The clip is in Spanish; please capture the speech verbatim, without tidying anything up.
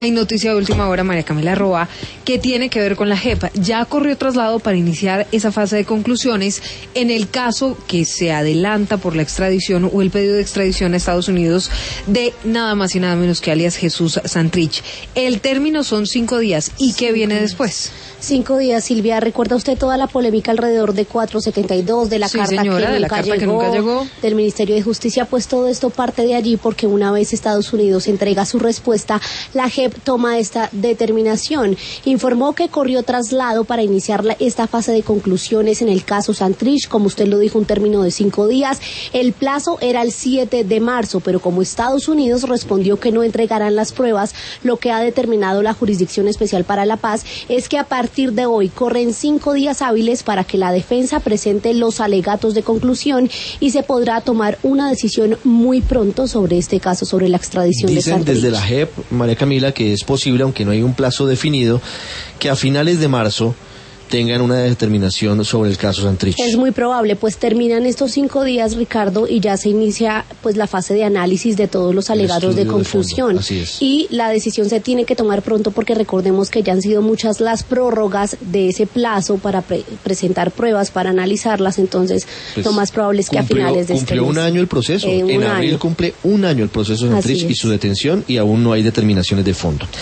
Hay noticia de última hora, María Camila Roa, que tiene que ver con la J E P. Ya corrió traslado para iniciar esa fase de conclusiones en el caso que se adelanta por la extradición o el pedido de extradición a Estados Unidos de nada más y nada menos que alias Jesús Santrich. El término son cinco días. ¿Y qué viene después? Cinco días, Silvia. ¿Recuerda usted toda la polémica alrededor de cuatrocientos setenta y dos, de la, sí, carta, señora, que de la nunca carta llegó, que nunca llegó, del Ministerio de Justicia? Pues todo esto parte de allí, porque una vez Estados Unidos entrega su respuesta, la J E P toma esta determinación. Informó que corrió traslado para iniciar la, esta fase de conclusiones en el caso Santrich, como usted lo dijo, un término de cinco días. El plazo era el siete de marzo, pero como Estados Unidos respondió que no entregarán las pruebas, lo que ha determinado la Jurisdicción Especial para la Paz es que a partir de hoy corren cinco días hábiles para que la defensa presente los alegatos de conclusión y se podrá tomar una decisión muy pronto sobre este caso, sobre la extradición de Santrich. Dicen desde la J E P, María Camila, que es posible, aunque no hay un plazo definido, que a finales de marzo tengan una determinación sobre el caso Santrich. Es muy probable, pues terminan estos cinco días, Ricardo, y ya se inicia pues la fase de análisis de todos los alegatos de conclusión. Así es. Y la decisión se tiene que tomar pronto, porque recordemos que ya han sido muchas las prórrogas de ese plazo para pre presentar pruebas, para analizarlas. Entonces pues lo más probable es que cumplió, a finales de este mes. Cumplió un año el proceso. Eh, en abril año. cumple un año el proceso Santrich y su detención, y aún no hay determinaciones de fondo.